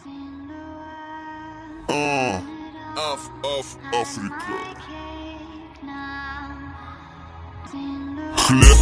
Африка. Хлеб.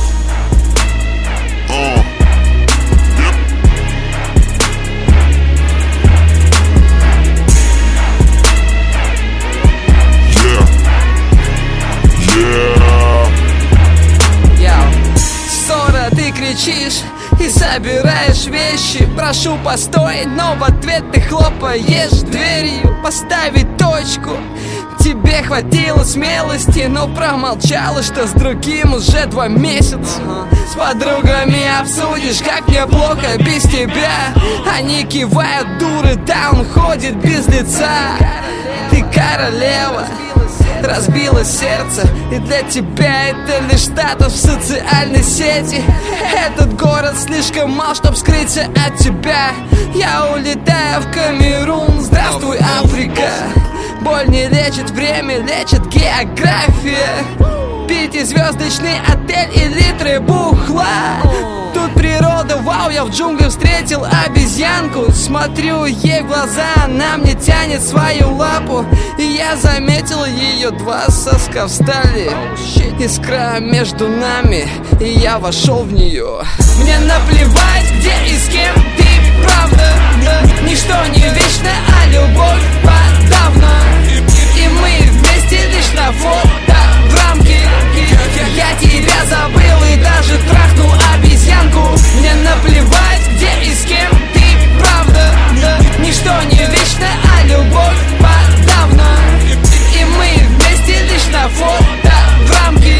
Ссора, ты кричишь и собираешь вещи. Прошу постой, но в ответ ты хлопаешь дверью. Поставить точку. Тебе хватило смелости, но промолчала, что с другим уже 2 месяца. С подругами обсудишь, как мне плохо без тебя. Они кивают, дуры, да он ходит без лица. Ты королева, разбило сердце, и для тебя это лишь статус в социальной сети. Этот город слишком мал, чтоб скрыться от тебя. Я улетаю в Камерун, здравствуй, Африка. Боль не лечит, время лечит география. 5-звездочный отель и литры бухла. Тут природа, вау, я в джунглях встретил обезьянку. Смотрю ей в глаза, она мне тянет свою лапу. И я заметил ее 2 соска встали. Искра между нами, и я вошел в нее. Мне наплевать, где и с кем ты, правда. Ничто не вечно, а любовь подавно. И мы вместе лишь на фото в рамке. Я тебя забыл и даже трахнул обезьянку. Мне наплевать, где и с кем ты, правда. Ничто не вечно, а любовь подавно. И мы вместе лишь на фото в рамке.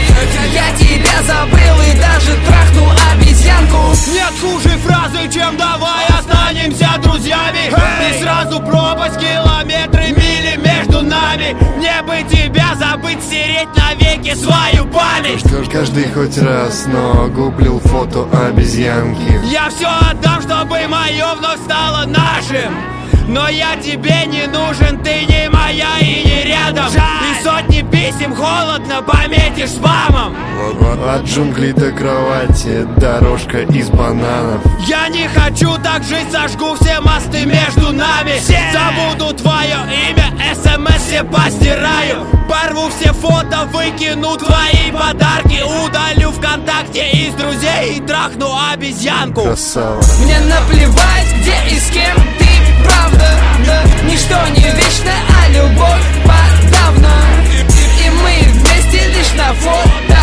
Я тебя забыл и даже трахнул обезьянку. Нет хуже фразы, чем давай останемся друзьями. И сразу пропасть, километры, мили между нами. Мне бы тебя забыть, стереть навеки свою память. Каждый хоть раз, но гуглил фото обезьянки. Я все отдам, чтобы мое вновь стало нашим. Но я тебе не нужен, ты не моя и не рядом. И сотни писем холодно пометишь спамом. От джунглей до кровати дорожка из бананов. Я не хочу так жить, сожгу все мосты между нами. Забуду твое имя, СМС все постираю. Порву все фото, выкину твои подарки. Удалю ВКонтакте из друзей и трахну обезьянку. Красава. Мне наплевать, где и с кем ты, правда. Ничто не вечно, а любовь подавно. И мы вместе лишь на фото